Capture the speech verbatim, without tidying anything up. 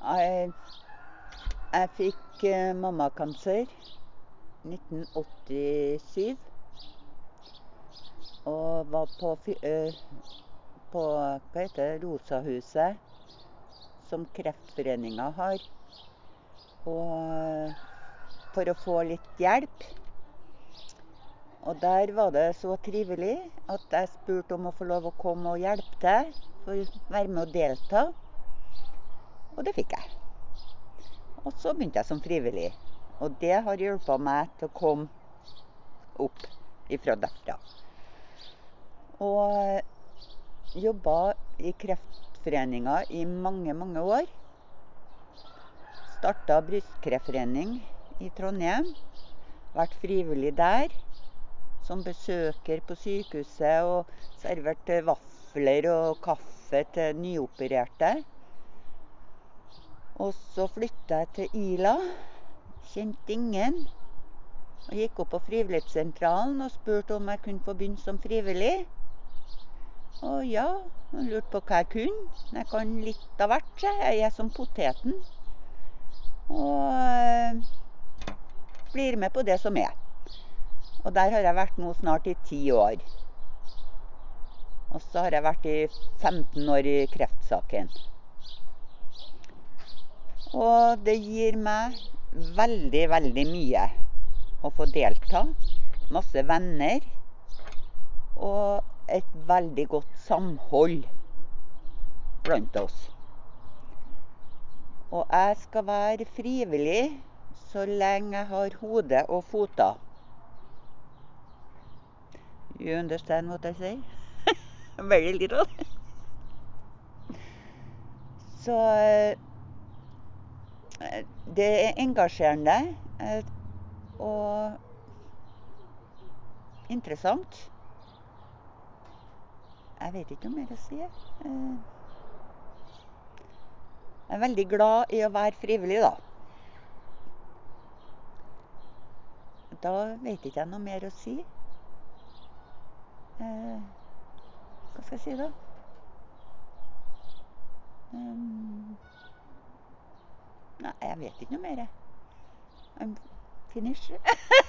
Jeg, jeg fikk eh, mammakancer nitten åttisju, og var på, fy- eh, på hva heter det, Rosahuset, som Kreftforeningen har, og, eh, for å få litt hjelp. Og der var det så trivelig at jeg spurte om å få lov å komme og hjelpe til, for å være med og delta. Og det fikk jeg. Og så begynte jeg som frivillig. Og det har hjulpet meg til å komme opp ifra derfra. Og jobbet i Kreftforeningen i mange, mange år. Startet Brystkreftforening i Trondheim. Vært frivillig der, som besøker på sykehuset, og serverte vafler og kaffe til nyopererte. Og så flyttet jeg til Ila, kjente ingen, og gikk opp på frivillighetssentralen og spurte om jeg kunne få begynne som frivillig. Og ja, og lurte på hva jeg kunne. Jeg kan litt av hvert, så jeg er som poteten. Og eh, blir med på det som er. Og der har jeg vært nå snart i ti år. Og så har jeg vært i femten år i kreftsaken. Og det gir meg veldig, veldig mye å få delta. Masse venner. Og et veldig godt samhold blant oss. Og jeg skal være frivillig så lenge jeg har hode og føtter. You understand what I say? Very little. Så eh, det er engasjerende eh, og interessant. Jeg vet ikke noe mer å si. Eh, Jeg er veldig glad i å være frivillig, da. Da vet ikke jeg noe mer å si. Eh, hva skal jeg si, da? Um, nei, jeg vet ikke noe mer. I'm finished.